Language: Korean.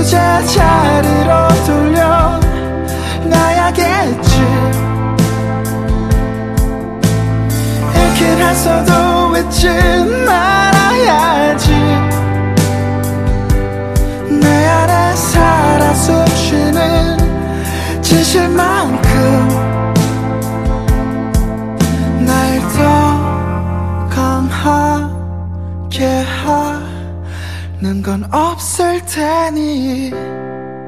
제자리로 돌려놔야겠지. 읽긴 했어도 잊지 말아야지. 내 안에 살아 숨쉬는 진실만큼 날 더 강하게 하는 건 없을 테니.